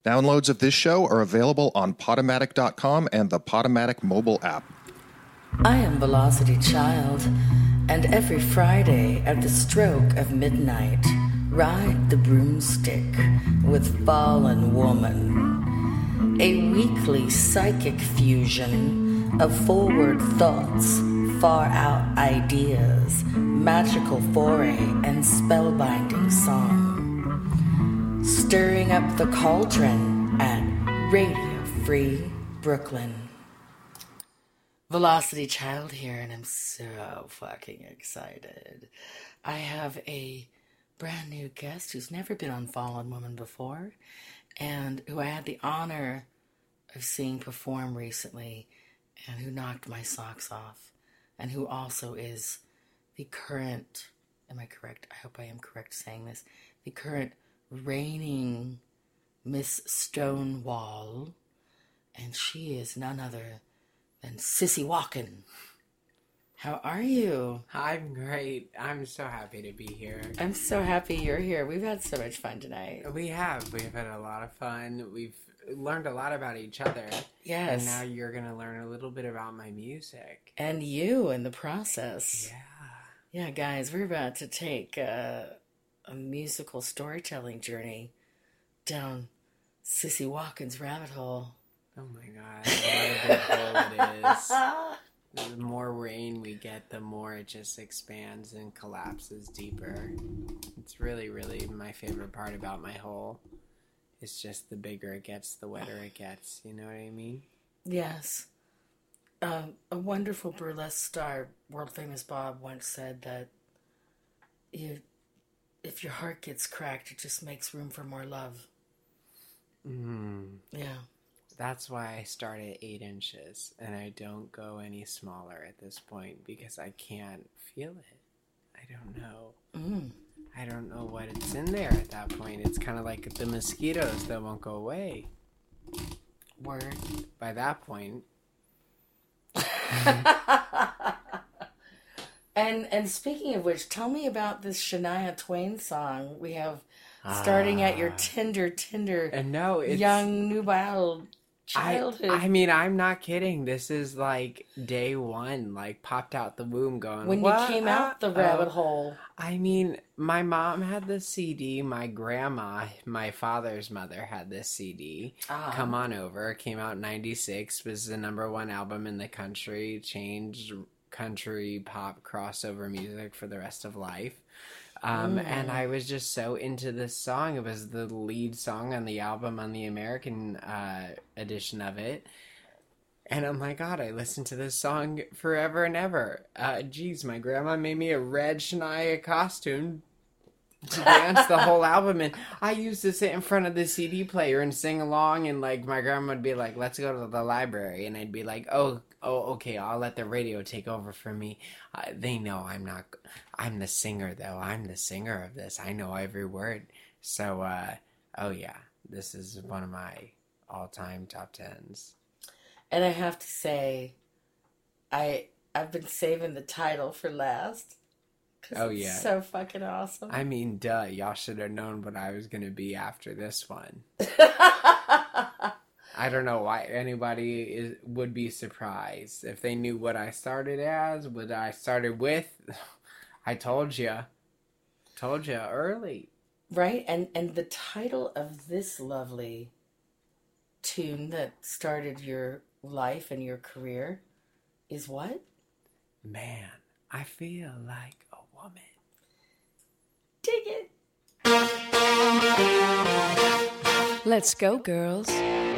Downloads of this show are available on Podomatic.com and the Podomatic mobile app. I am Velocity Child, and every Friday at the stroke of midnight, ride the broomstick with Fallen Woman. A weekly psychic fusion of forward thoughts, far out ideas, magical foray, and spellbinding song. Stirring up the cauldron at Radio Free Brooklyn. Velocity Child here, and I'm so fucking excited. I have a brand new guest who's never been on Fallen Woman before, and who I had the honor of seeing perform recently, and who knocked my socks off, and who also is the current, am I correct? I hope I am correct saying this, the current reigning Miss Stonewall, and she is none other than Sissy Walken. How are you? I'm great. I'm so happy to be here. I'm so happy you're here. We've had so much fun tonight. We have. We've had a lot of fun. We've learned a lot about each other. Yes. And now you're going to learn a little bit about my music. And you in the process. Yeah. Yeah, guys, we're about to take a musical storytelling journey down Sissy Walken's rabbit hole. Oh my God. What a big hole it is. The more rain we get, the more it just expands and collapses deeper. It's really, really my favorite part about my hole. It's just the bigger it gets, the wetter it gets. You know what I mean? Yes. A wonderful burlesque star, world famous Bob, once said that if your heart gets cracked, it just makes room for more love. Yeah. That's why I start at 8 inches, and I don't go any smaller at this point, because I can't feel it. I don't know. I don't know what it's in there at that point. It's kind of like the mosquitoes that won't go away. Word. By that point. And speaking of which, tell me about this Shania Twain song we have starting at your tender, and no, it's, young, nubile childhood. I mean, I'm not kidding. This is like day one, like popped out the womb going, when what? You came out the rabbit hole. I mean, my mom had the CD. My grandma, my father's mother, had this CD. Come On Over. Came out in 96. Was the #1 album in the country. Changed country pop crossover music for the rest of life. And I was just so into this song. It was the lead song on the album, on the American edition of it. And oh my God, I listened to this song forever and ever. Geez, my grandma made me a red Shania costume to dance the whole album. And I used to sit in front of the CD player and sing along. And like my grandma would be like, let's go to the library. And I'd be like, oh, okay, I'll let the radio take over for me. They know I'm the singer, though. I'm the singer of this. I know every word. So, oh yeah, this is one of my all-time top 10s. And I have to say, I've been saving the title for last. Oh, yeah. It's so fucking awesome. I mean, duh, y'all should have known what I was going to be after this one. I don't know why anybody would be surprised if they knew what I started as, what I started with. I told you early. Right, and the title of this lovely tune that started your life and your career is what? Man, I feel like a woman. Dig it. Let's go, girls.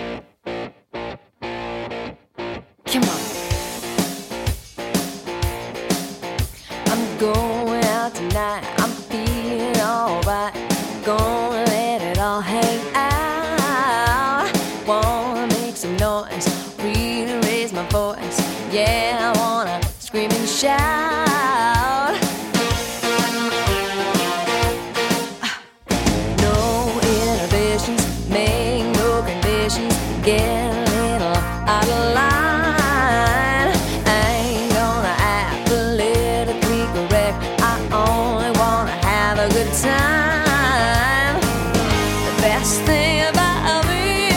Come on. I'm going out tonight. I'm feeling alright. Gonna let it all hang out. Wanna make some noise, really raise my voice. Yeah, I wanna scream and shout. No inhibitions, make no conditions. Get a little out of line. Good time. The best thing about me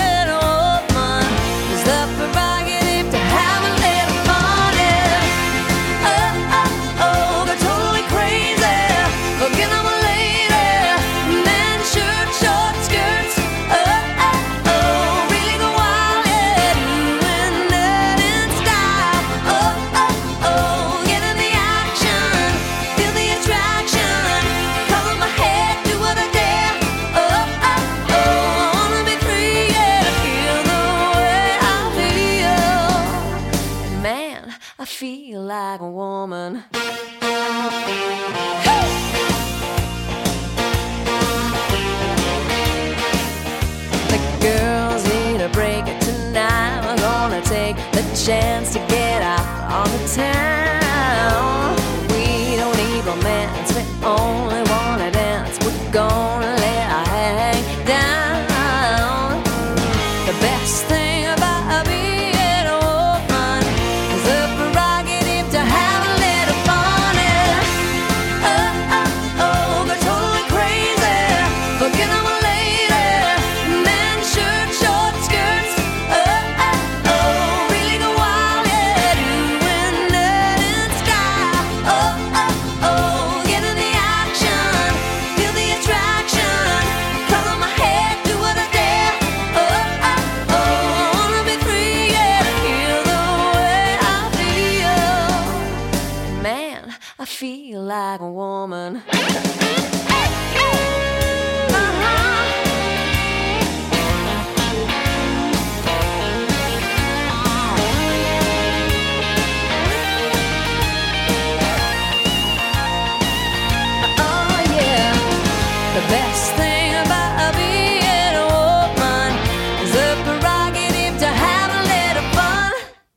chance to get out on the town. We don't need romance, we only wanna dance. We're gonna let our hang down. The best thing about being a woman is the prerogative to have a little fun. And go totally crazy, forget I'm a lady. Men shirt, short skirts. Really go wild, yeah, doing that in sky. Get in the action, feel the attraction. Color my head, do what I dare. I wanna be free, yeah, to feel the way I feel. Man, I feel like a woman. Oh yeah, the best thing about being a woman is the prerogative to have a little fun.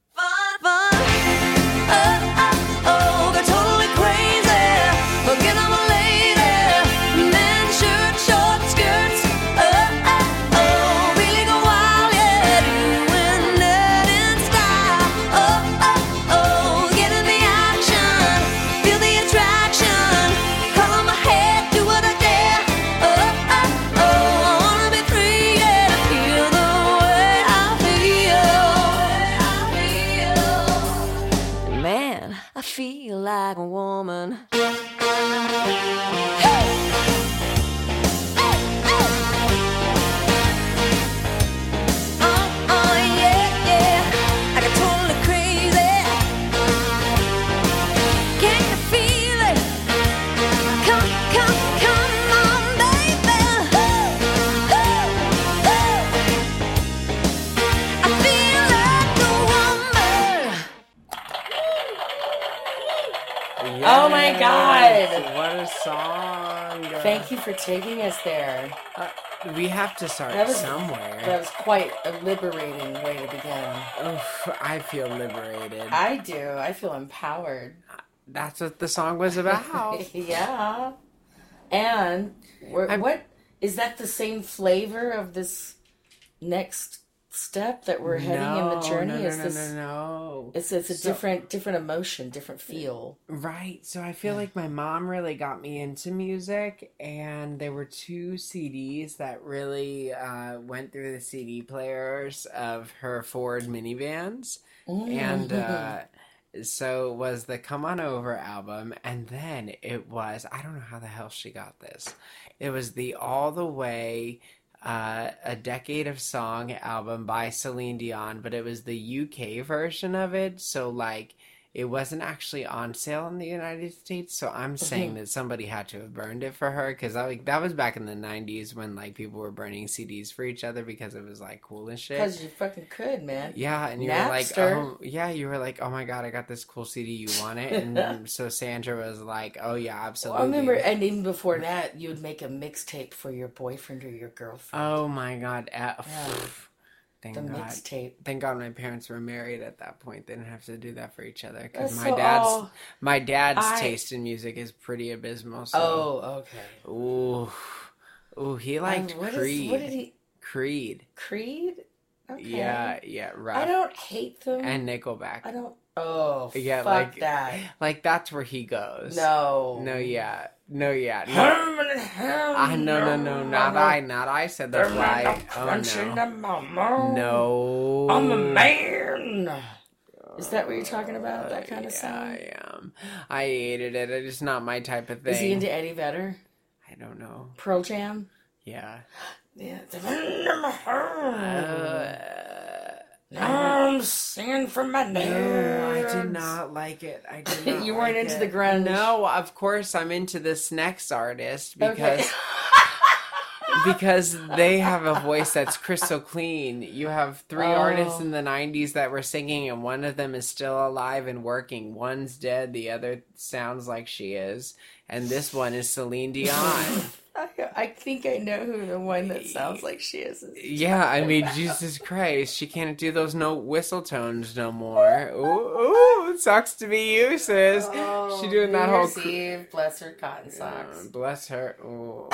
Go totally crazy, forget I'm a lady. Men shirt, short skirts. Really go wild, yeah, doing that in style. Get in the action, feel the attraction. Color my head, do what I dare. I wanna be free, yeah, to feel the way I feel. Man, I feel like a woman. Yeah, yeah, I got totally crazy. Can you feel it? Come on, baby. I feel like a woman. Oh my God. What a song! Thank you for taking us there. We have to start That somewhere. was quite a liberating way to begin. Oof, I feel liberated. I do. I feel empowered. That's what the song was about. Yeah. And what is that the same flavor of this next step that we're heading in the journey? No. It's a different emotion, different feel. Right. So I feel like my mom really got me into music, and there were 2 CDs that really went through the CD players of her Ford minivans. And so it was the Come On Over album, and then it was, I don't know how the hell she got this. It was the All the Way A Decade of Song album by Celine Dion, but it was the UK version of it, so like it wasn't actually on sale in the United States, so I'm saying that somebody had to have burned it for her, because that was back in the 90s when like people were burning CDs for each other because it was like cool and shit. Because you fucking could, man. Yeah, and you were like, oh my God, I got this cool CD, you want it? And so Sandra was like, oh yeah, absolutely. Well, I remember, and even before that, you would make a mixtape for your boyfriend or your girlfriend. Oh my God. Thank God. Mixtape. Thank God my parents were married at that point. They didn't have to do that for each other. Because That's my dad's taste in music is pretty abysmal. So. Oh, okay. Ooh, he liked Creed. What did he? Creed. Creed? Okay. Yeah, right. I don't hate them. And Nickelback. I don't. Oh, yeah, fuck that. Like that's where he goes. No. No, yeah. No. No, not I said that's why. Oh, no. I'm a man. Is that what you're talking about? That kind of song? I am. I hated it. It's not my type of thing. Is he into Eddie Vedder? I don't know. Pearl Jam? Yeah. Yeah. I'm singing for my nerds. No, I did not like it. I did not. You weren't into the grunge. No, of course I'm into this next artist because because they have a voice that's crystal clean. You have 3 artists in the 90s that were singing, and one of them is still alive and working. One's dead, the other sounds like she is, and this one is Celine Dion. I think I know who the one that sounds like she is. Yeah, I mean, Jesus Christ, she can't do those no whistle tones no more. Ooh, it sucks to be you, sis. Oh, She doing that whole... Eve, bless her cotton socks. Bless her. Ooh.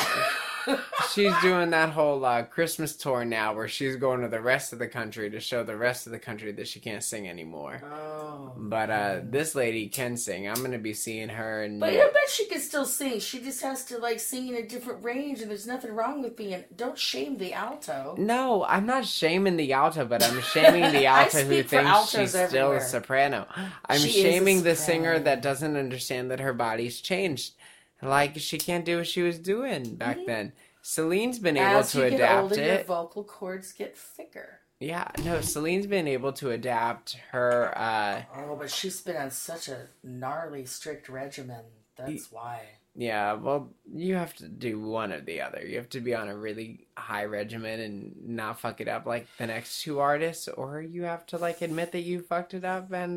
She's doing that whole Christmas tour now where she's going to the rest of the country to show the rest of the country that she can't sing anymore. Oh. But this lady can sing. I'm going to be seeing her. And But I bet she can still sing. She just has to like sing in a different range, and there's nothing wrong with being... Don't shame the alto. No, I'm not shaming the alto, but I'm shaming the alto who thinks she's still a soprano. I'm shaming the singer that doesn't understand that her body's changed. Like, she can't do what she was doing back then. Celine's been able to adapt it. As you get older, your vocal cords get thicker. Yeah, no, Celine's been able to adapt her... Oh, but she's been on such a gnarly, strict regimen. That's why. Yeah, well, you have to do one or the other. You have to be on a really high regimen and not fuck it up like the next two artists, or you have to, like, admit that you fucked it up and...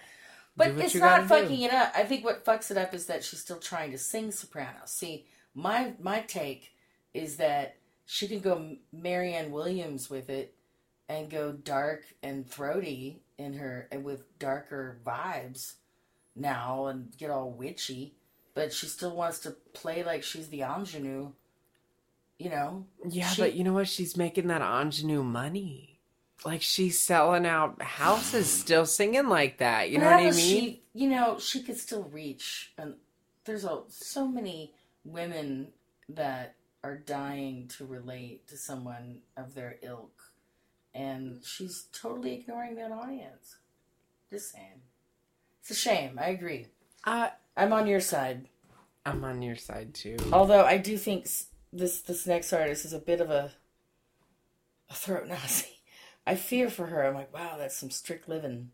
But it's not fucking it up. I think what fucks it up is that she's still trying to sing soprano. See, my take is that she can go Marianne Williams with it and go dark and throaty in her and with darker vibes now and get all witchy, but she still wants to play like she's the ingenue, you know? Yeah, but you know what? She's making that ingenue money. Like, she's selling out houses still singing like that. You know what I mean? She could still reach. And there's so many women that are dying to relate to someone of their ilk. And she's totally ignoring that audience. Just saying. It's a shame. I agree. I'm on your side. I'm on your side, too. Although I do think this next artist is a bit of a throat Nazi. I fear for her. I'm like, wow, that's some strict living.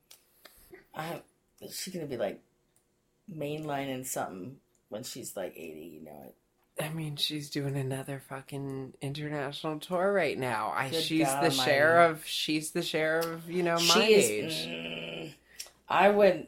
She's going to be like mainlining something when she's like 80, you know it. I mean, she's doing another fucking international tour right now. She's God the share of, my age. I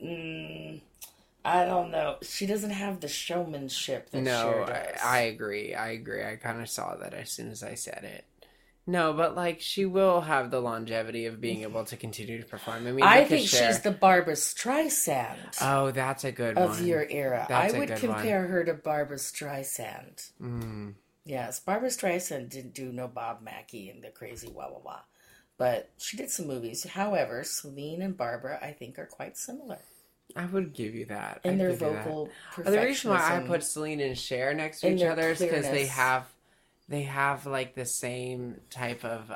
don't know. She doesn't have the showmanship that Cher does. I agree. I kind of saw that as soon as I said it. No, but, like, she will have the longevity of being able to continue to perform. I think she's the Barbra Streisand. Oh, that's a good one. Of your era. I would compare her to Barbra Streisand. Mm. Yes, Barbra Streisand didn't do no Bob Mackie and the crazy wah wah wah. But she did some movies. However, Celine and Barbra, I think, are quite similar. I would give you that. In their vocal perfectionism. The reason why I put Celine and Cher next to each other is because they have like the same type of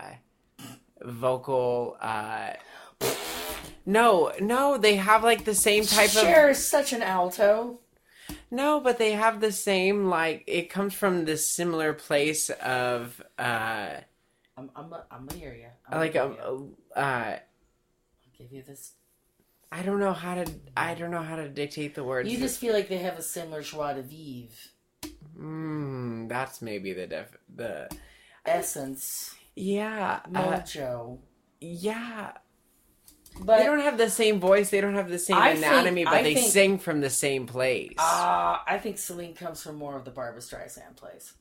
vocal no, they have like the same type of... Cher is such an alto. No, but they have the same, like, it comes from this similar place of I'm gonna hear you. I'll give you this. I don't know how to dictate the words. You just feel like they have a similar joie de vivre. That's maybe the essence. Yeah. Mojo. Yeah. But they don't have the same voice, they don't have the same anatomy, but they sing from the same place. I think Celine comes from more of the Barbra Streisand place.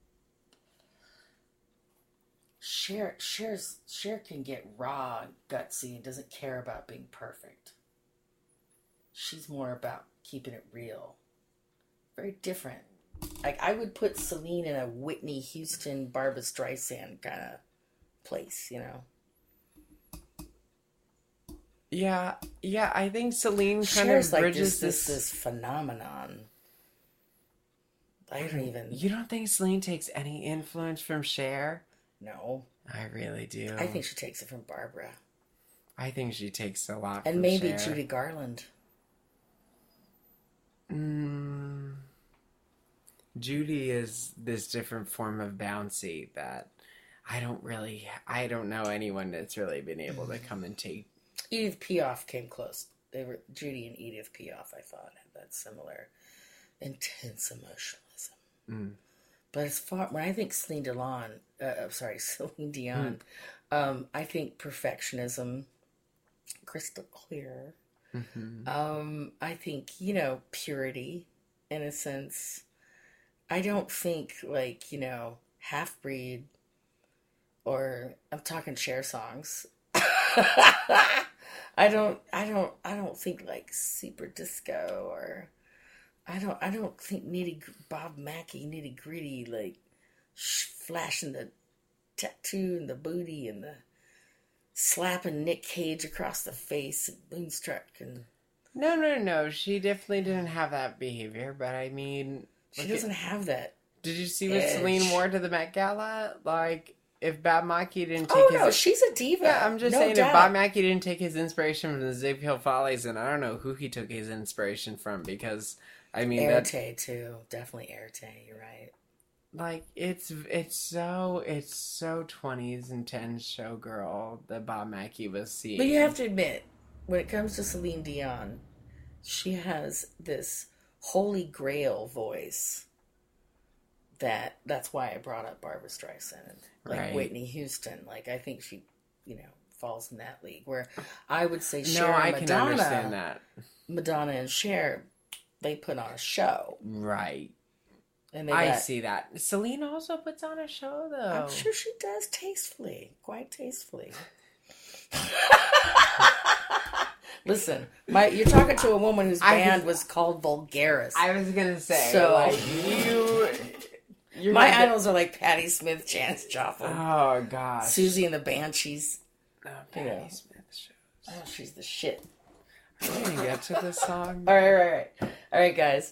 Cher can get raw, gutsy, and doesn't care about being perfect. She's more about keeping it real. Very different. Like, I would put Celine in a Whitney Houston, Barbra Streisand kind of place, you know? Yeah, I think Celine kind Cher's of bridges like this phenomenon. I don't even... You don't think Celine takes any influence from Cher? No. I really do. I think she takes it from Barbra. I think she takes a lot and from maybe Cher. Judy Garland. Judy is this different form of bouncy that I don't know anyone that's really been able to come and take. Edith Piaf came close. They were Judy and Edith Piaf, I thought, had that similar intense emotionalism. But as far when I think Celine Dion, I think perfectionism, crystal clear. I think, purity, innocence, I don't think like, you know, Half Breed, or I'm talking Cher songs. I don't think like Super Disco, or I don't think Bob Mackie nitty gritty, like flashing the tattoo and the booty and the slapping Nick Cage across the face and Moonstruck and. No. She definitely didn't have that behavior, but I mean, she doesn't have that. Did you see what Celine wore to the Met Gala? Like, if Bob Mackie didn't take no, she's a diva. Yeah, I'm just saying, doubt. if Bob Mackie didn't take his inspiration from the Ziegfeld Follies, then I don't know who he took his inspiration from, because, I mean... Erte, too. Definitely Erte, you're right. Like, it's so 20s and 10s showgirl that Bob Mackie was seeing. But you have to admit, when it comes to Celine Dion, she has this holy grail voice. That's why I brought up Barbra Streisand, like right. Whitney Houston. Like, I think she, you know, falls in that league. Where I would say Cher and Madonna, can understand that. Madonna and Cher, they put on a show, right? And I see that. Celine also puts on a show, though. I'm sure she does tastefully, quite tastefully. Listen, you're talking to a woman whose band was called Vulgaris. I was gonna say, so like my idols are like Patti Smith, Janis Joplin. Oh gosh, Susie and the Banshees. Oh, Patti Smith shows. Oh, she's the shit. Are we gonna get to this song? All right, guys.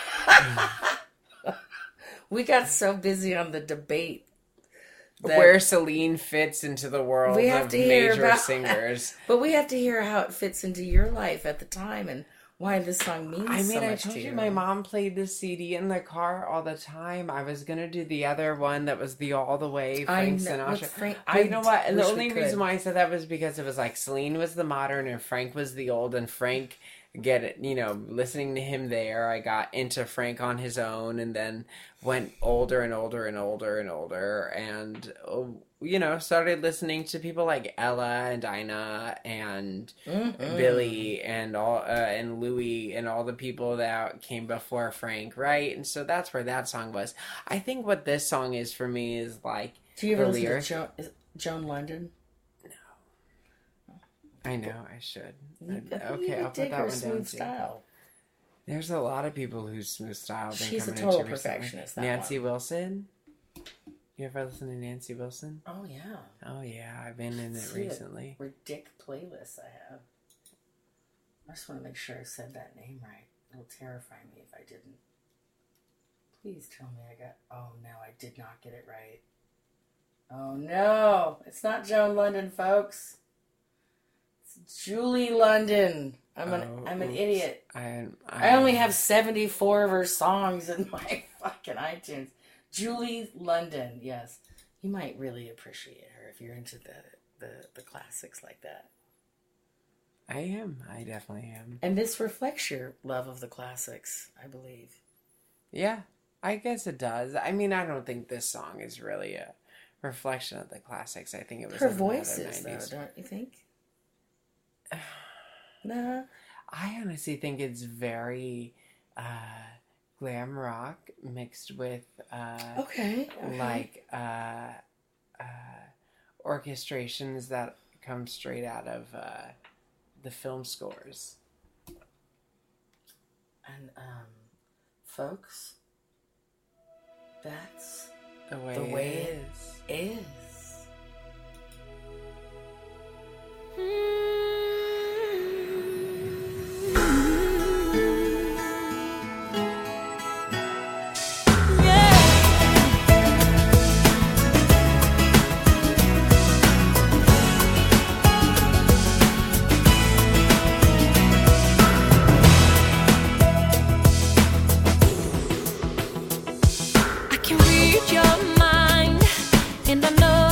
We got so busy on the debate. Where Celine fits into the world of major singers. But we have to hear how it fits into your life at the time and why this song means so much to you. I told you my mom played this CD in the car all the time. I was going to do the other one that was the All the Way, Frank Sinatra. But you know what? And the only reason why I said that was because it was like Celine was the modern and Frank was the old, and Frank... listening to him there, I got into Frank on his own, and then went older and older and older and older, and started listening to people like Ella and Dinah and Billy and all and Louis and all the people that came before Frank, right? And so that's where that song was. I think what this song is for me is like. Do you ever listen to Joan London? I know, I should. Okay, I'll put that one down too. Style. There's a lot of people whose smooth style been She's coming a total into perfectionist. Nancy Wilson. You ever listen to Nancy Wilson? Oh yeah. Oh yeah, I've been in it recently. Ridic playlist I have. I just want to make sure I said that name right. It'll terrify me if I didn't. Please tell me I got. Oh no, I did not get it right. Oh no, it's not Joan London, folks. Julie London. I'm an idiot. I only have 74 of her songs in my fucking iTunes. Julie London, yes. You might really appreciate her if you're into the classics like that. I am. I definitely am. And this reflects your love of the classics, I believe. Yeah, I guess it does. I mean, I don't think this song is really a reflection of the classics. I think it was her voice is, though, don't you think? Nah. I honestly think it's very glam rock mixed with like orchestrations that come straight out of the film scores. And folks, that's the way it is. I can read your mind, and I know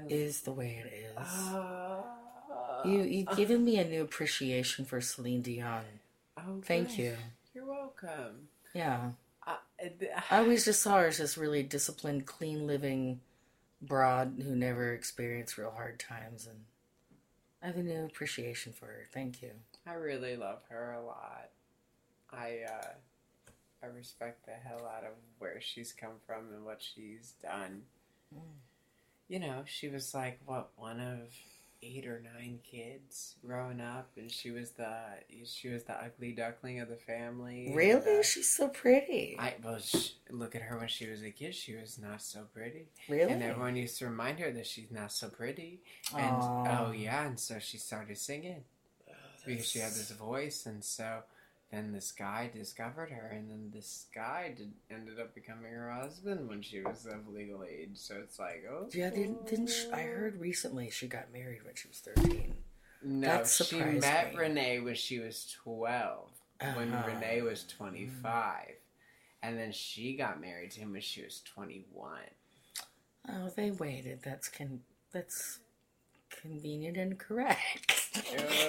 is the way it is. You've given me a new appreciation for Celine Dion. Oh, thank you. You're welcome. Yeah. I always just saw her as this really disciplined, clean living broad who never experienced real hard times, and I have a new appreciation for her. Thank you. I really love her a lot. I respect the hell out of where she's come from and what she's done. You know, she was like, what, one of 8 or 9 kids growing up, and she was the ugly duckling of the family. Really? And, she's so pretty. Look at her when she was a kid. She was not so pretty. Really? And everyone used to remind her that she's not so pretty. And and so she started singing because she had this voice, and so then this guy discovered her, and then this guy ended up becoming her husband when she was of legal age. So it's like, oh. Yeah, didn't she, I heard recently she got married when she was 13. No, that she met Renee when she was 12, when Renee was 25. And then she got married to him when she was 21. Oh, they waited. That's convenient and correct.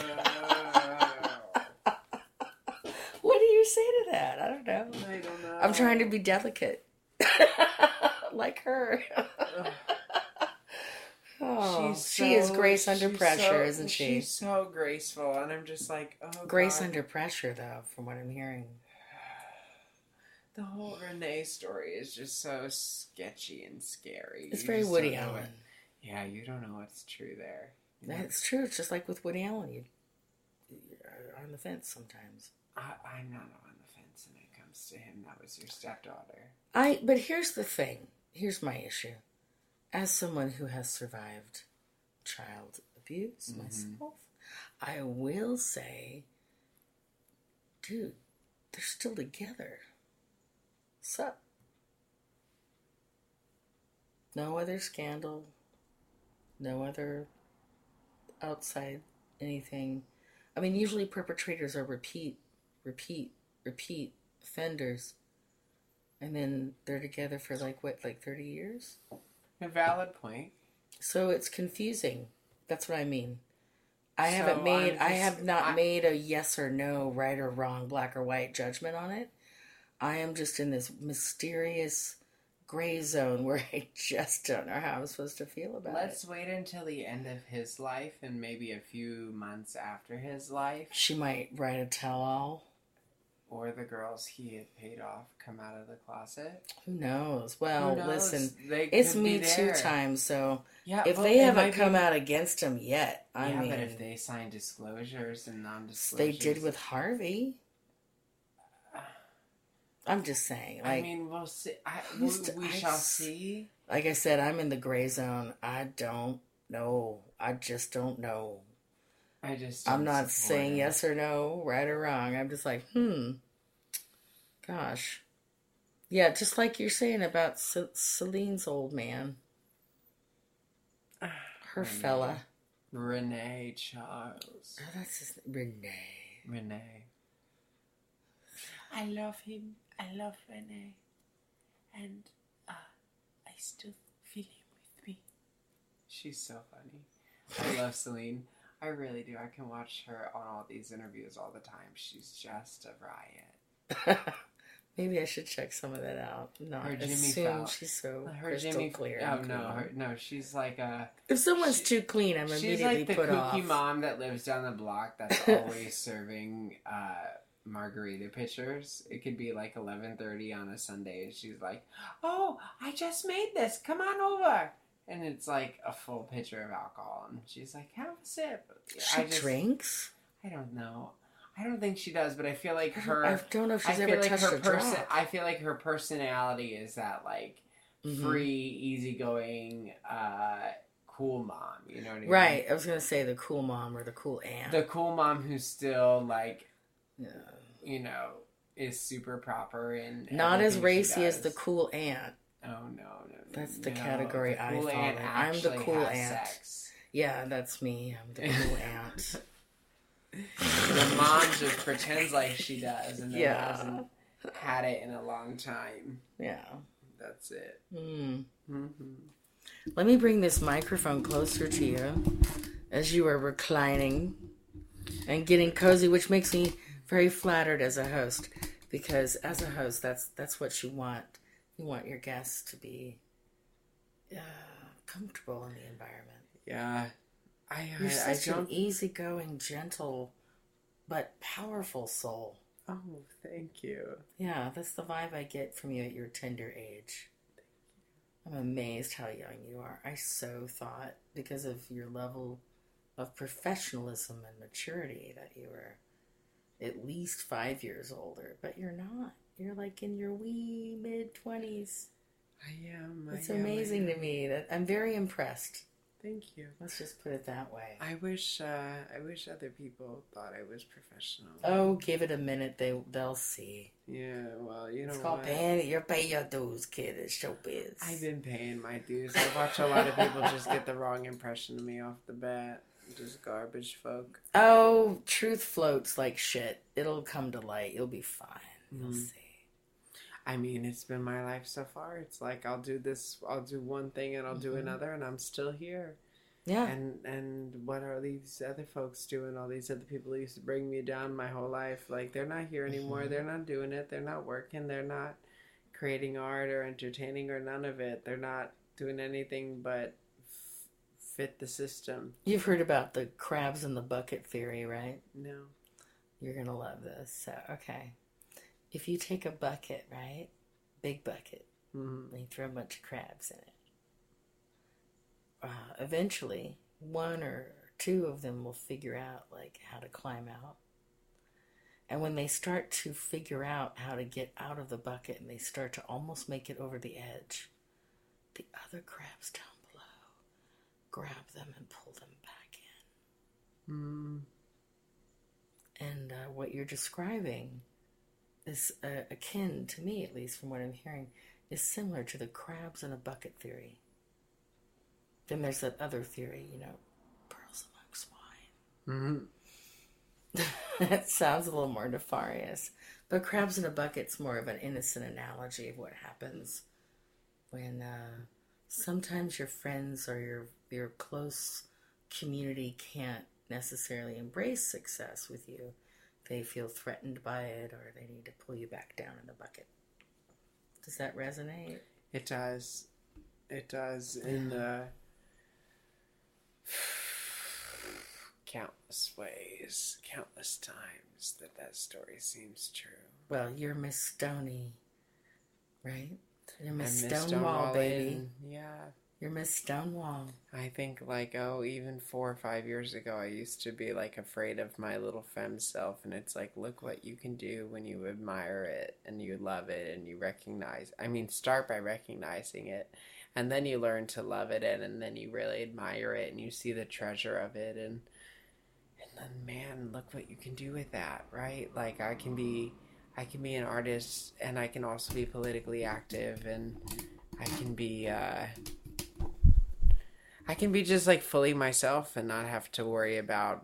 What do you say to that? I don't know. I don't know. I'm trying to be delicate. Like her. She is grace under pressure, isn't she? She's so graceful, and I'm just like, oh, Grace God. under pressure, though, from what I'm hearing. The whole Renee story is just so sketchy and scary. It's very Woody Allen. Yeah, you don't know what's true there. That's true. It's just like with Woody Allen. You're on the fence sometimes. I'm not on the fence when it comes to him. That was your stepdaughter. But here's the thing. Here's my issue. As someone who has survived child abuse myself, I will say, dude, they're still together. Sup? No other scandal. No other outside anything. I mean, usually perpetrators are repeat offenders. And then they're together for 30 years? A valid point. So it's confusing. That's what I mean. I have not made a yes or no, right or wrong, black or white judgment on it. I am just in this mysterious gray zone where I just don't know how I'm supposed to feel about it. Let's wait until the end of his life and maybe a few months after his life. She might write a tell-all. Or the girls he had paid off come out of the closet. Who knows? Well, listen, it's Me Too time, so yeah, if they haven't come out against him yet, I mean... but if they sign disclosures and non-disclosures... They did with Harvey. I'm just saying. I mean, we'll see. We shall see. Like I said, I'm in the gray zone. I don't know. I just don't know. I'm not saying yes or no, right or wrong. I'm just like, gosh. Yeah, just like you're saying about Celine's old man. Her fella. Renee Charles. Oh, that's his name. Renee. I love him. I love Renee. And I still feel him with me. She's so funny. I love Celine. I really do. I can watch her on all these interviews all the time. She's just a riot. Maybe I should check some of that out. Not her Jimmy assume Fallon. she's so her crystal clear. Oh no, she's like a. If someone's too clean, I'm immediately put off. She's like the kooky mom that lives down the block that's always serving margarita pitchers. It could be like 11:30 on a Sunday, and she's like, "Oh, I just made this. Come on over." And it's like a full pitcher of alcohol. And she's like, have a sip. She drinks? I don't know. I don't think she does, but I feel like her... I don't know if she's ever touched a drop. I feel like her personality is that, like, free, easygoing, cool mom. You know what I mean? Right. I was going to say the cool mom or the cool aunt. The cool mom who's still, like, you know, is super proper in not as racy as the cool aunt. Oh, no. That's the category I fall in. I'm the cool aunt. Sex. Yeah, that's me. I'm the cool aunt. The mom just pretends like she does and then hasn't had it in a long time. Yeah. That's it. Let me bring this microphone closer to you as you are reclining and getting cozy, which makes me very flattered as a host, because as a host, that's what you want. You want your guests to be comfortable in the environment. Yeah. You're such an easygoing, gentle, but powerful soul. Oh, thank you. Yeah, that's the vibe I get from you at your tender age. I'm amazed how young you are. I so thought, because of your level of professionalism and maturity, that you were at least 5 years older, but you're not. You're like in your wee mid-20s. I am. It's amazing to me. That I'm very impressed. Thank you. Let's just put it that way. I wish other people thought I was professional. Oh, give it a minute. They'll see. Yeah, well, you know it's called what? Paying. You're paying your dues, kid. It's showbiz. I've been paying my dues. I watch a lot of people just get the wrong impression of me off the bat. Just garbage folk. Oh, truth floats like shit. It'll come to light. You'll be fine. You'll see. I mean, it's been my life so far. It's like I'll do one thing and I'll do another, and I'm still here. Yeah. And what are these other folks doing? All these other people who used to bring me down my whole life, like they're not here anymore. They're not doing it. They're not working. They're not creating art or entertaining or none of it. They're not doing anything but fit the system. You've heard about the crabs in the bucket theory, right? No. You're gonna love this. So, okay. If you take a bucket, right? Big bucket. And you throw a bunch of crabs in it. Eventually, one or two of them will figure out, like, how to climb out. And when they start to figure out how to get out of the bucket and they start to almost make it over the edge, the other crabs down below grab them and pull them back in. And what you're describing is akin, to me at least, from what I'm hearing, is similar to the crabs in a bucket theory. Then there's that other theory, pearls among swine. That sounds a little more nefarious. But crabs in a bucket's more of an innocent analogy of what happens when sometimes your friends or your close community can't necessarily embrace success with you. They feel threatened by it, or they need to pull you back down in the bucket. Does that resonate? It does. It does. In countless ways, countless times that story seems true. Well, you're Miss Stoney, right? You're Miss Stonewall, Stonewall, baby. Yeah. You're Miss Stonewall. I think, even 4 or 5 years ago, I used to be, afraid of my little femme self, and it's like, look what you can do when you admire it, and you love it, and you recognize. Start by recognizing it, and then you learn to love it, and then you really admire it, and you see the treasure of it, and then, man, look what you can do with that, right? I can be an artist, and I can also be politically active, and I can be just fully myself and not have to worry about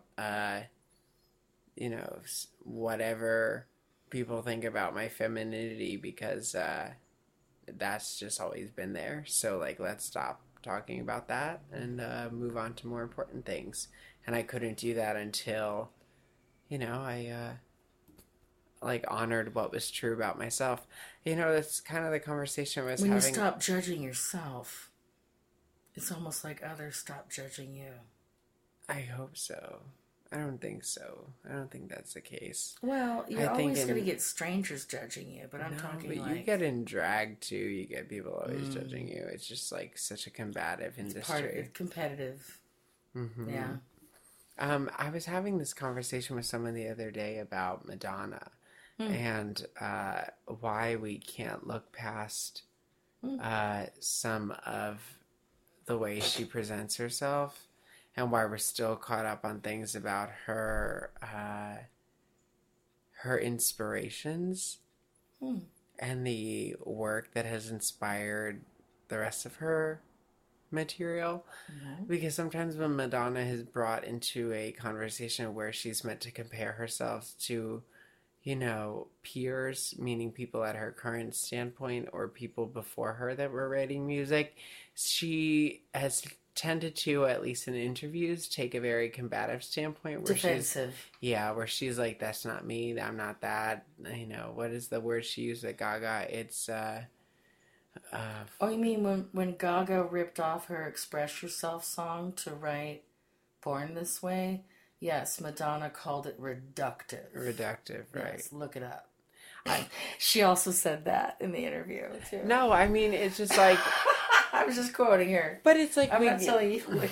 whatever people think about my femininity, because that's just always been there. So let's stop talking about that and move on to more important things. And I couldn't do that until I honored what was true about myself. That's kind of the conversation I was having. When you stop judging yourself, it's almost like others stop judging you. I hope so. I don't think so. I don't think that's the case. Well, you're always going to get strangers judging you, but I'm talking but you get in drag too. You get people always judging you. It's just such a combative industry. It's competitive. Mm-hmm. Yeah. I was having this conversation with someone the other day about Madonna and why we can't look past some of the way she presents herself, and why we're still caught up on things about her inspirations and the work that has inspired the rest of her material. Because sometimes when Madonna is brought into a conversation where she's meant to compare herself to peers, meaning people at her current standpoint or people before her that were writing music, she has tended to, at least in interviews, take a very combative standpoint. Where Defensive. where she's like, that's not me, I'm not that. You know, what is the word she used at Gaga? It's, oh, you mean when Gaga ripped off her Express Yourself song to write Born This Way? Yes, Madonna called it reductive. Reductive, right. Yes, look it up. She also said that in the interview, too. No, I mean, it's just like... I was just quoting her. But it's like... I'm not telling you what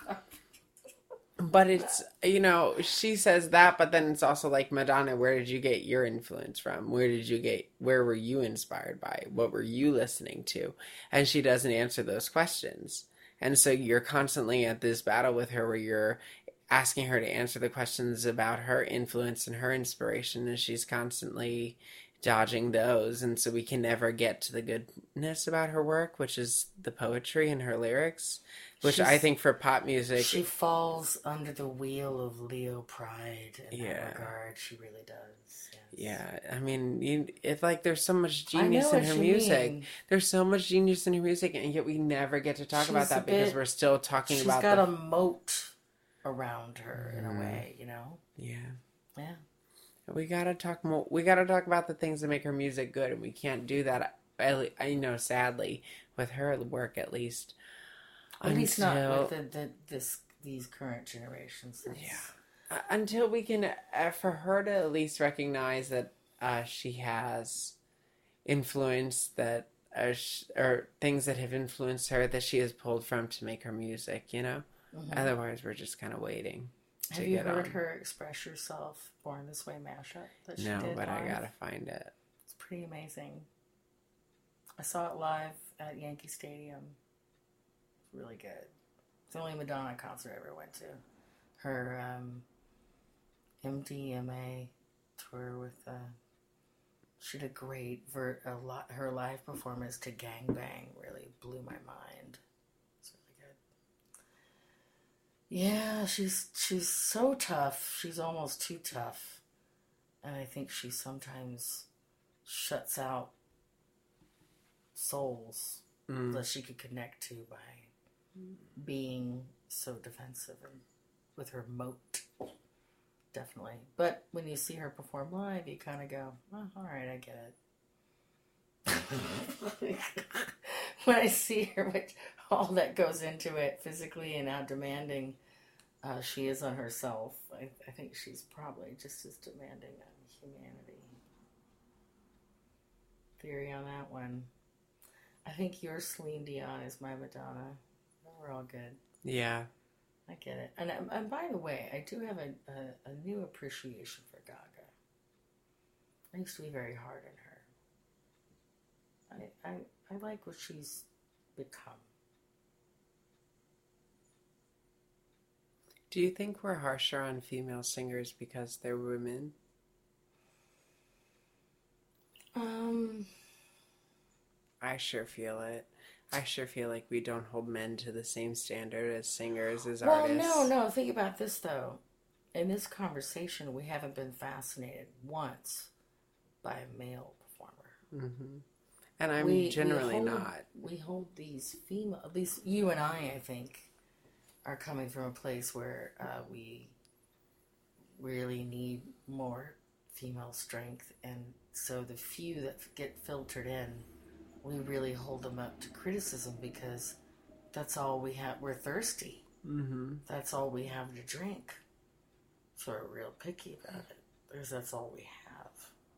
But it's, you know, she says that, but then it's also like, Madonna, where did you get your influence from? Where were you inspired by? What were you listening to? And she doesn't answer those questions. And so you're constantly at this battle with her where you're asking her to answer the questions about her influence and her inspiration, and she's constantly dodging those. And so we can never get to the goodness about her work, which is the poetry and her lyrics. Which I think for pop music... She falls under the wheel of Leo pride in that regard. She really does. Yes. Yeah. I mean, it's like there's so much genius in her music. Mean. There's so much genius in her music, and yet we never get to talk about that because we're still talking about... She's got a moat around her in a way, you know? Yeah. Yeah. We gotta talk more. We gotta talk about the things that make her music good, and we can't do that, I know, sadly, with her work at least. At least not with these current generations. Yeah. Until we can, for her to at least recognize that she has influence that, or things that have influenced her that she has pulled from to make her music, you know? Mm-hmm. Otherwise, we're just kind of waiting. Have you heard her Express Yourself, Born This Way mashup that she did? No, but live? I gotta find it. It's pretty amazing. I saw it live at Yankee Stadium. Really good. It's the only Madonna concert I ever went to. Her MDMA tour with she did great. Her live performance to Gang Bang really blew my mind. It's really good. Yeah, she's so tough. She's almost too tough, and I think she sometimes shuts out souls that she could connect to by being so defensive and with her moat. Definitely. But when you see her perform live, you kind of go, oh, all right, I get it. When I see her, with all that goes into it physically and how demanding she is on herself, I think she's probably just as demanding on humanity. Theory on that one. I think your Celine Dion is my Madonna. We're all good. Yeah. I get it. And by the way, I do have a new appreciation for Gaga. I used to be very hard on her. I like what she's become. Do you think we're harsher on female singers because they're women? I sure feel it. I sure feel like we don't hold men to the same standard as singers, as artists. Well, no. Think about this, though. In this conversation, we haven't been fascinated once by a male performer. Mm-hmm. And I'm generally not. We hold these female... At least you and I think, are coming from a place where we really need more female strength. And so the few that get filtered in, we really hold them up to criticism because that's all we have. We're thirsty. Mm-hmm. That's all we have to drink. So we're real picky about it because that's all we have.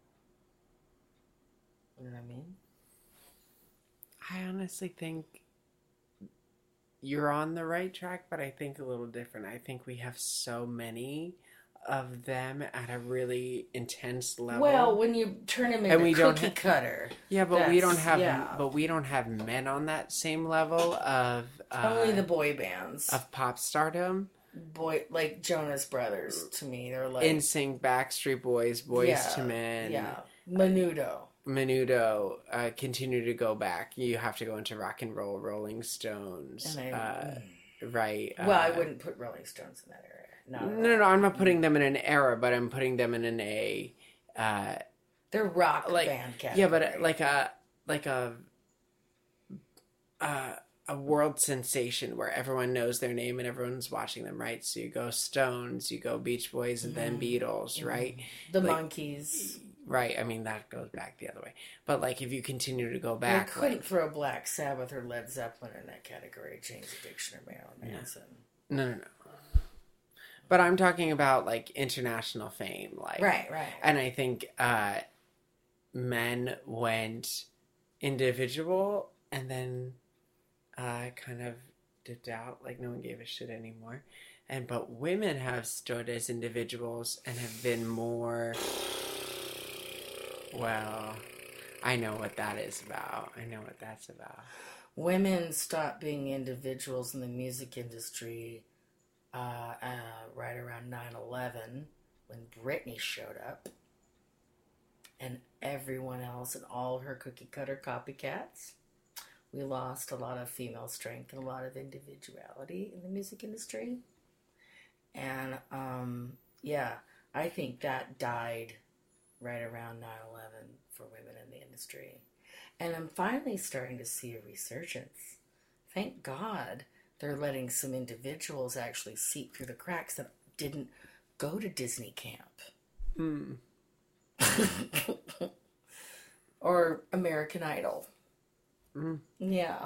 You know what I mean? I honestly think you're on the right track, but I think a little different. I think we have so many of them at a really intense level. Well, when you turn them into cookie cutter. Yeah, but we don't have men on that same level of only the boy bands of pop stardom. Like Jonas Brothers to me, they're like NSYNC, Backstreet Boys, Boyz II Men. Yeah. Menudo, continue to go back. You have to go into rock and roll, Rolling Stones, right? Well, I wouldn't put Rolling Stones in that era. No, I'm not putting them in an era, but I'm putting them in a. They're rock band category. Yeah, but like a a world sensation where everyone knows their name and everyone's watching them, right? So you go Stones, you go Beach Boys, and then Beatles, right? The Monkees. Right, I mean, that goes back the other way. But, like, if you continue to go back... I couldn't throw Black Sabbath or Led Zeppelin in that category. James Addiction or Marilyn Manson. No. But I'm talking about, like, international fame. Like, right. And I think men went individual and then kind of dipped out. Like, no one gave a shit anymore. But women have stood as individuals and have been more... Well, I know what that is about. I know what that's about. Women stopped being individuals in the music industry right around 9/11 when Britney showed up. And everyone else and all her cookie-cutter copycats. We lost a lot of female strength and a lot of individuality in the music industry. And, I think that died right around 9/11 for women in the industry. And I'm finally starting to see a resurgence. Thank God they're letting some individuals actually seep through the cracks that didn't go to Disney camp. Or American Idol. Yeah.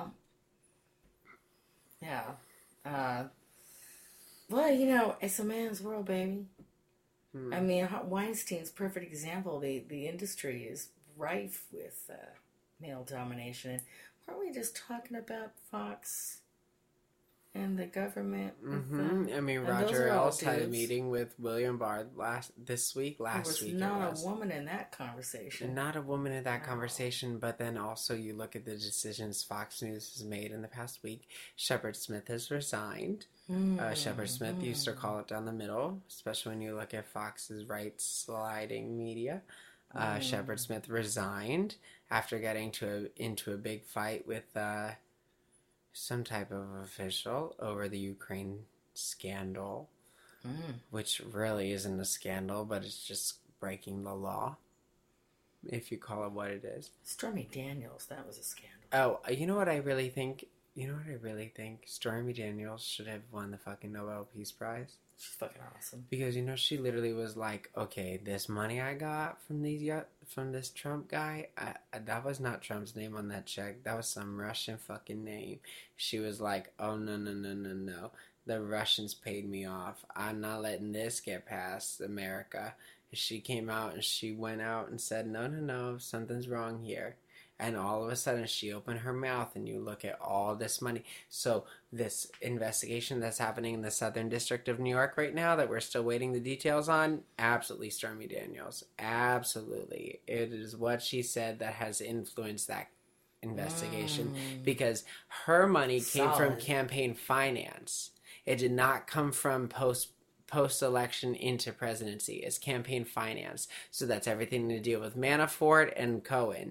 Well, it's a man's world, baby. I mean, Weinstein's perfect example. The industry is rife with male domination. And weren't we just talking about Fox and the government? I mean, Roger Ailes had a meeting with William Barr last week. There was not a woman in that conversation. Not a woman in that conversation, but then also you look at the decisions Fox News has made in the past week. Shepard Smith has resigned. Shepard Smith used to call it down the middle, especially when you look at Fox's right-sliding media. Shepard Smith resigned after getting into a big fight with some type of official over the Ukraine scandal, which really isn't a scandal, but it's just breaking the law, if you call it what it is. Stormy Daniels, that was a scandal. Oh, you know what I really think? Stormy Daniels should have won the fucking Nobel Peace Prize. She's fucking awesome. Because, she literally was like, okay, this money I got from this Trump guy, that was not Trump's name on that check. That was some Russian fucking name. She was like, oh, no. The Russians paid me off. I'm not letting this get past America. She came out and she went out and said, no, something's wrong here. And all of a sudden, she opened her mouth, and you look at all this money. So this investigation that's happening in the Southern District of New York right now that we're still waiting the details on, absolutely Stormy Daniels. Absolutely. It is what she said that has influenced that investigation because her money came from campaign finance. It did not come from post-election into presidency. It's campaign finance. So that's everything to deal with Manafort and Cohen.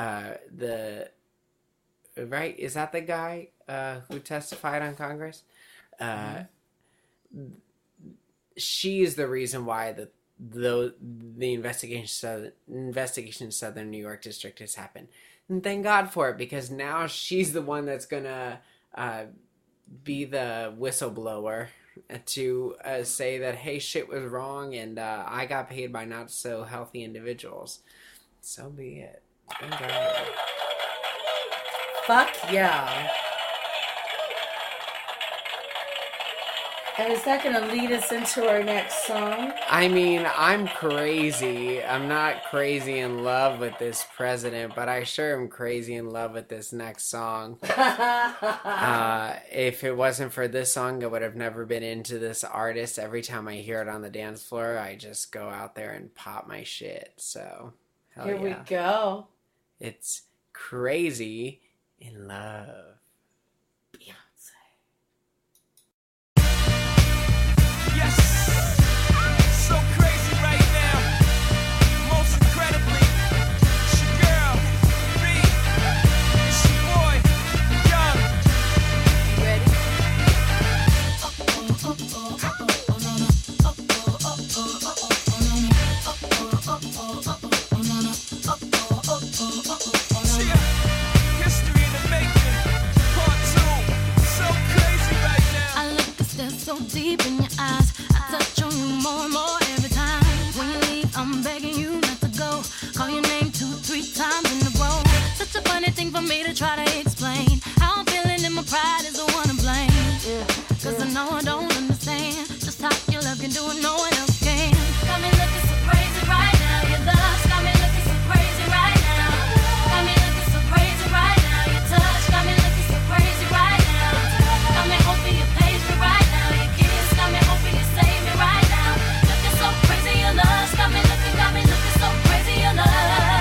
Is that the guy who testified on Congress? She is the reason why the investigation in Southern New York District has happened. And thank God for it, because now she's the one that's gonna be the whistleblower to say that, hey, shit was wrong and I got paid by not so healthy individuals. So be it. Thank God. Fuck yeah. And is that going to lead us into our next song? I mean, I'm crazy. I'm not crazy in love with this president, but I sure am crazy in love with this next song. If it wasn't for this song, I would have never been into this artist. Every time I hear it on the dance floor, I just go out there and pop my shit. So, hell Here yeah. we go. It's Crazy in Love. Beyonce. Yes, so crazy right now. Most incredibly, it's your girl, me, it's your boy, Young. You ready? History in the making. eyes. I touch on you more and more every time. When you leave, I'm begging you not to go. Call your name 2-3 times in a row. Such a funny thing for me to try to explain. How I'm feeling and my pride is the one to blame. Cause I know I don't understand just how your love can do it, no one else can. Got me looking so crazy right now. Your love got me looking so crazy right now. Got me looking so crazy right now. Your touch got me looking so crazy right now. Got me hoping you page me right now. Your kiss got me hoping you save me right now. Looking so crazy, your love got me looking so crazy, your love.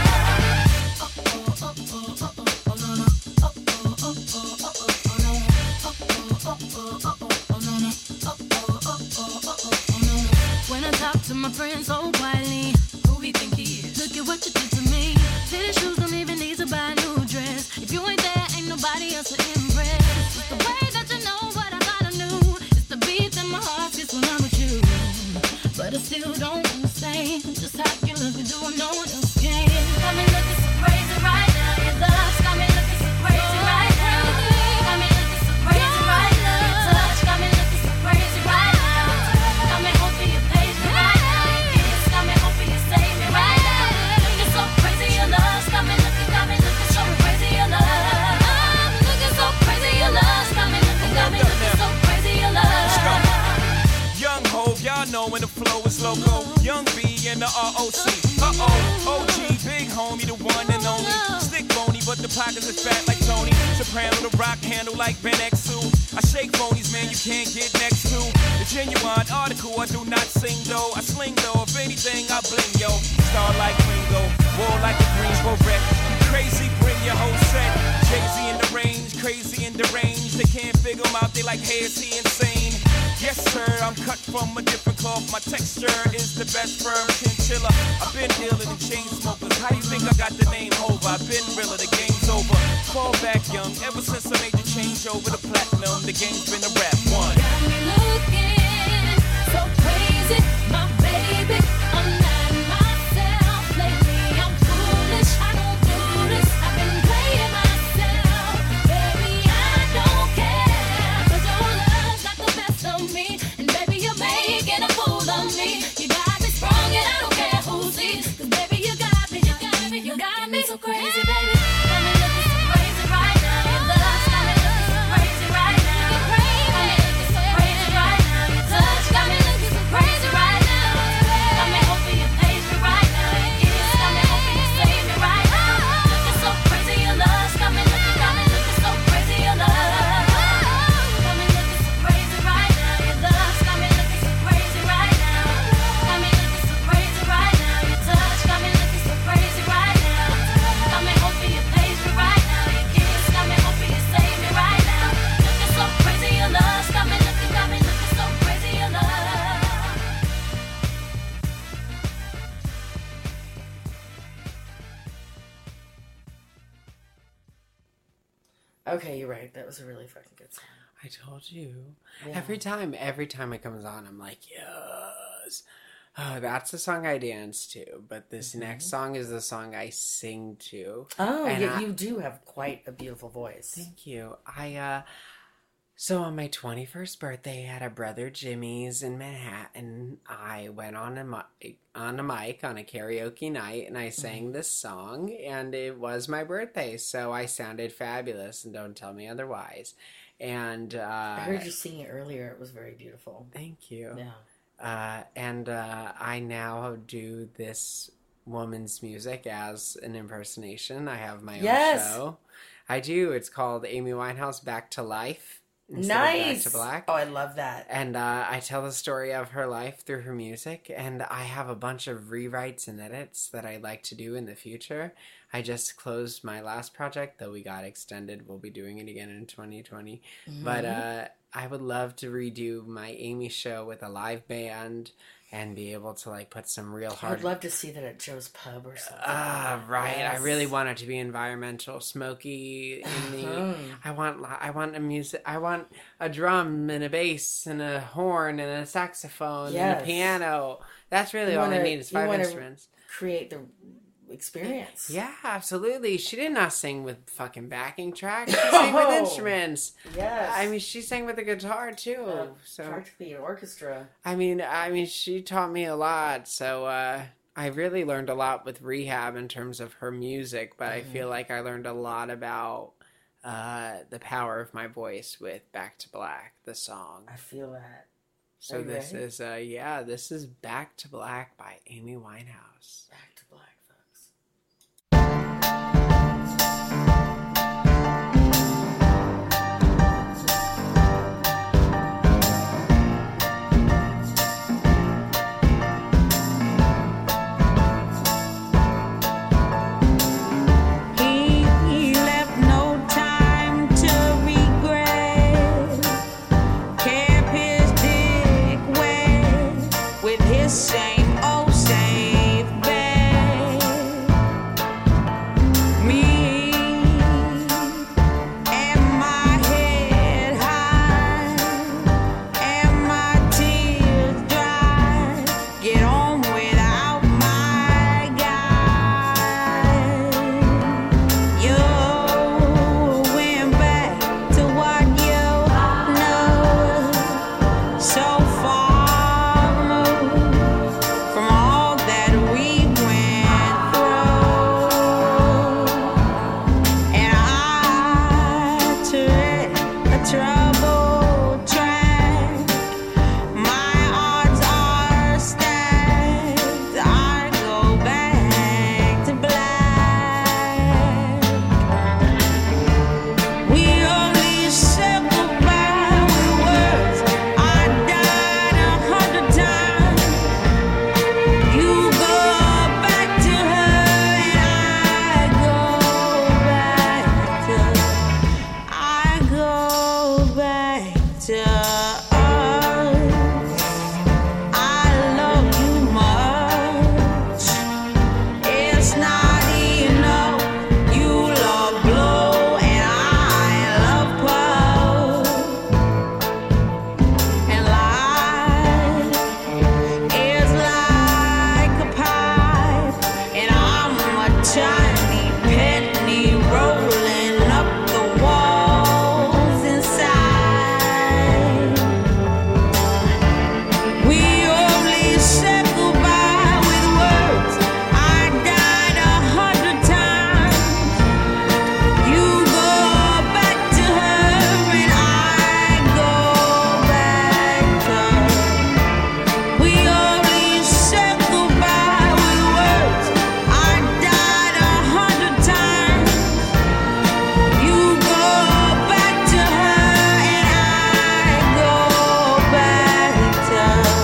When I talk to my friends so quietly, who we think he is? Look at what you did to me. Fitted shoes don't even need to buy a new dress. If you ain't there, ain't nobody else to impress. It's the way that you know what I thought I knew. It's the beat that my heart gets when I'm with you. But I still don't understand just how you look and do what no one else can. Got me looking so crazy right now. Your love's got me looking so crazy right now. Got me looking so crazy right now. Your touch got me looking so crazy right now. Got me hoping you page me right now. Your kiss got me hoping you save me right now. Looking so crazy, your love's got me looking so crazy, your love. I'm looking so crazy, your love's got me looking so crazy, your love. Young Hov, y'all know when the flow is loco. Young B and the ROC. OG, big homie, the one and only. Stick bony, but the pockets is fat like Tony. Soprano, the rock handle like Ben X2. I shake phonies, man, you can't get next to. The genuine article, I do not sing though. I sling though, if anything, I bling yo. Star like Ringo, war like a Greensboro wreck. You crazy, bring your whole set. Jay-Z in the range, crazy in the range. They can't figure him out, they like, hey, is he insane? Yes, sir, I'm cut from a different cloth. My texture is the best firm chinchilla. I've been iller than chain smokers. How you think I got the name Hov? I've been realer, the game's over. Fall back young, ever since I made the change over to platinum, the game's been a rap one. Got me looking so crazy, my baby. I'm not myself lately. I'm foolish. I don't do this. I've been playing myself, baby. I don't care. 'Cause your love's got the best of me, and baby, you're making a fool of me. You got me sprung, and I don't care who sees. 'Cause baby, you got me so crazy, baby. Got me looking so crazy right now. Your love's got me looking so crazy right now. Got me looking so crazy right now. Your touch got me looking so crazy right now. Got me hoping you page me right now. Your kiss got me hoping you save me right now. Looking so crazy, your love's got me looking so crazy, your love. Got me looking so crazy right now. Your love's got me looking so crazy right now. Got me looking so crazy right now. Your touch got me looking so crazy right now. Got me hoping you page me right now. Your kiss got me hoping you save me right now. Looking so crazy, your love's got me looking so crazy, your love. Okay, you're right. That was a really fucking good song. I told you. Yeah. Every time it comes on, I'm like, yes. Oh, that's the song I dance to. But this next song is the song I sing to. Oh, And yeah, I- you do have quite a beautiful voice. Thank you. So on my 21st birthday, I had a brother Jimmy's in Manhattan. I went on a mic on a karaoke night, and I sang this song, and it was my birthday, so I sounded fabulous, and don't tell me otherwise. And I heard you sing it earlier. It was very beautiful. thank you. Yeah. And I now do this woman's music as an impersonation. I have my own Yes! show. I do. It's called Amy Winehouse Back to Life. instead of Nice. Back to Black. Oh, I love that. And I tell the story of her life through her music, and I have a bunch of rewrites and edits that I'd like to do in the future. I just closed my last project, though we got extended. We'll be doing it again in 2020. But I would love to redo my Amy show with a live band and be able to like put some real hard... I'd love to see that at Joe's Pub or something. Right. Yes. I really want it to be environmental, smoky. I want a music. I want a drum and a bass and a horn and a saxophone and Yes. a piano. That's really all I need is 5 instruments. Create the experience. Yeah, absolutely. She did not sing with fucking backing tracks. She sang with instruments. Yes. I mean, she sang with a guitar too. So practically an orchestra. I mean, she taught me a lot. So I really learned a lot with Rehab in terms of her music, but I feel like I learned a lot about the power of my voice with Back to Black, the song. I feel that. So this ready? is this is Back to Black by Amy Winehouse. Back to Black, folks. He left no time to regret. Kept his dick wet with his same old safe bet. Me and my head high and my tears dry. Get on without my guy. You went back to what you know, so far removed from all that we went through. And I tread a troubled track. My odds are stacked. I go back to black. We only said goodbye with words. I died 100 times. You go back to her, and I go back to us. I love you much. It's not enough. You love blow and I love puff. And life is like a pipe, and I'm a tiny penny rolling up the walls inside. We only said goodbye with words. I died 100 times. You go back to her, and I go back to her. We only said goodbye with words. I died 100 times. You go back to her, and I go back to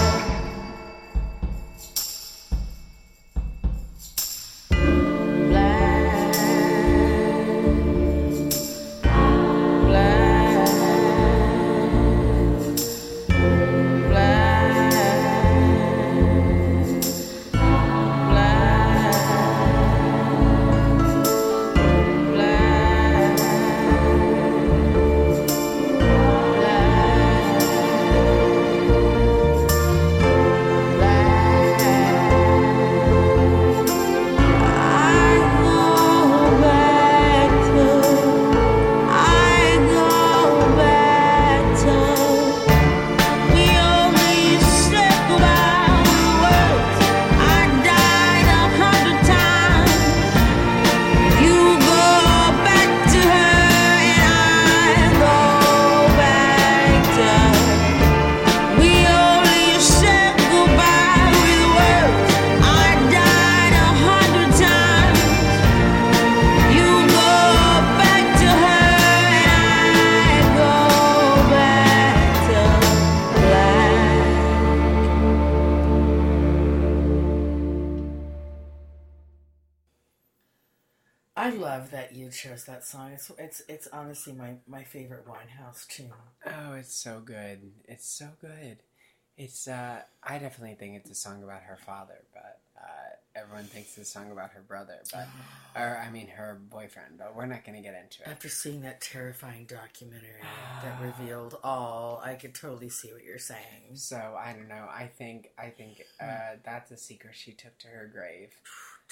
I love that you chose that song. It's honestly my favorite Winehouse tune. Oh, it's so good. It's so good. It's I definitely think it's a song about her father, but everyone thinks it's a song about her brother, but her boyfriend. But we're not going to get into it. After seeing that terrifying documentary that revealed all, I could totally see what you're saying. So I don't know. I think that's a secret she took to her grave.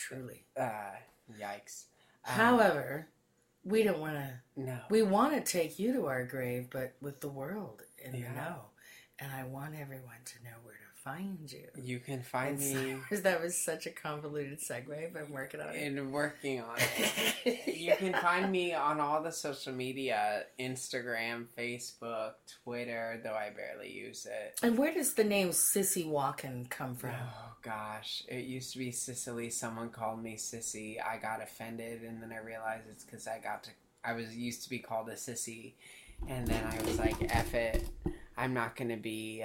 truly. Yikes. However, we don't want to. No. We want to take you to our grave, but with the world in the Yeah. know. And I want everyone to know where to find you. You can find me That was such a convoluted segue, but I'm working on it. in working on it. You can find me on all the social media, Instagram, Facebook, Twitter, though I barely use it. And where does the name Sissy Walken come from? Oh gosh, it used to be Sicily. Someone called me Sissy. I got offended, and then I realized it's because I was used to be called a sissy, and then I was like, F it. I'm not gonna be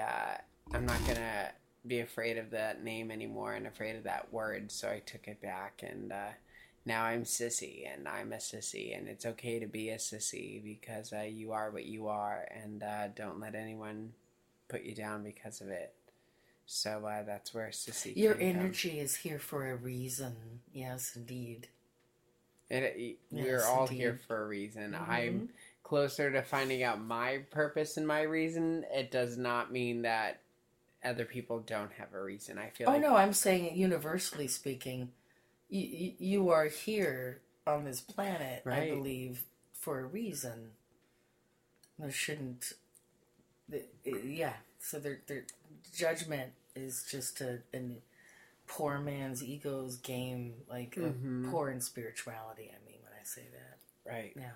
afraid of that name anymore and afraid of that word. So I took it back, and now I'm Sissy, and I'm a sissy, and it's okay to be a sissy because you are what you are, and don't let anyone put you down because of it. So that's where sissy. Your came from. energy is here for a reason. Yes, indeed. We're Yes, all indeed. here for a reason. Mhm. I'm closer to finding out my purpose and my reason. It does not mean that other people don't have a reason. I feel Oh like no, I'm saying universally speaking, you are here on this planet, I Right. believe, for a reason. There shouldn't. Yeah. So their judgment is just a poor man's ego's game, like Mhm. poor in spirituality. I mean, when I say that, right. yeah.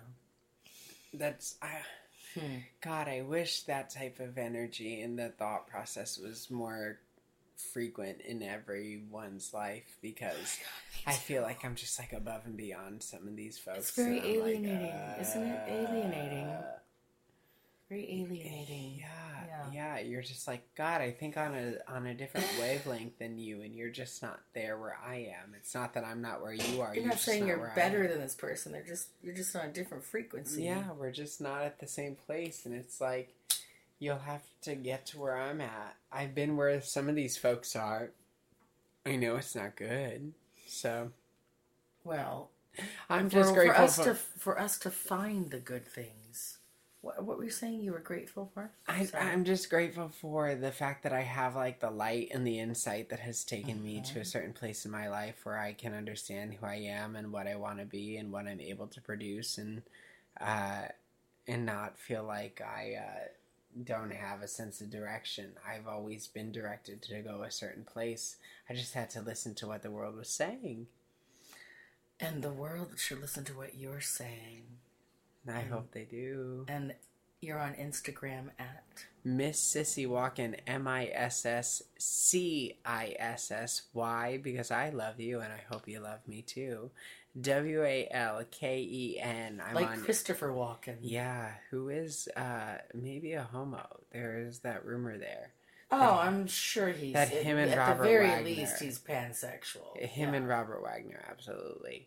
God, I wish that type of energy and the thought process was more frequent in everyone's life, because I feel like I'm just like above and beyond some of these folks. It's very and I'm like, alienating, isn't it? Alienating. Very alienating. Yeah. You're just like, God, I think on a different wavelength than you, and you're just not there where I am. It's not that I'm not where you are. You're not just saying where you're I better am. than this person. You're just on a different frequency. Yeah, we're just not at the same place, and it's like, you'll have to get to where I'm at. I've been where some of these folks are. I know it's not good, so Well, I'm just grateful for us to find the good things. What were you saying you were grateful for? Sorry. I'm just grateful for the fact that I have like the light and the insight that has taken me to a certain place in my life where I can understand who I am and what I want to be and what I'm able to produce, and not feel like I don't have a sense of direction. I've always been directed to go a certain place. I just had to listen to what the world was saying. And the world should listen to what you're saying. And I hope they do. And you're on Instagram at Miss Sissy Walken, MISSCISSY, because I love you and I hope you love me too. WALKEN. I'm like on. Christopher Walken. Yeah, who is maybe a homo. There is that rumor there. Oh, I'm sure he's that him and at Robert the very Wagner. least he's pansexual. Him and Robert Wagner, absolutely.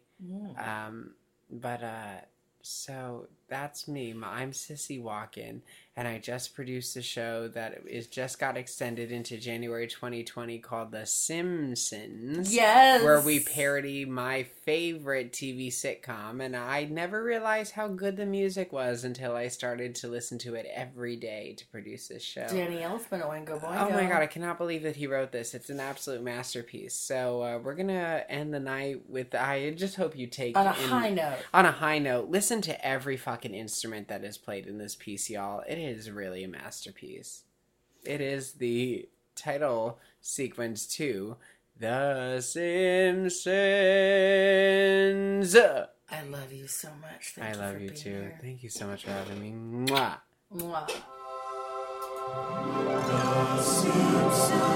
So that's me. I'm Sissy Walken, and I just produced a show that is just got extended into January 2020 called The Simpsons. Yes! Where we parody my favorite TV sitcom, and I never realized how good the music was until I started to listen to it every day to produce this show. Danny Elfman, Oingo Boingo. Oh my god, I cannot believe that he wrote this. It's an absolute masterpiece. So we're going to end the night with, I just hope you take... On a high note. On a high note. Listen to every fucking instrument that is played in this piece, y'all. It is really a masterpiece. It is the title sequence to The Simpsons. I love you so much. Thank I you love for you being too. here. Thank you so much for having me. Mwah. Mwah. Simpsons.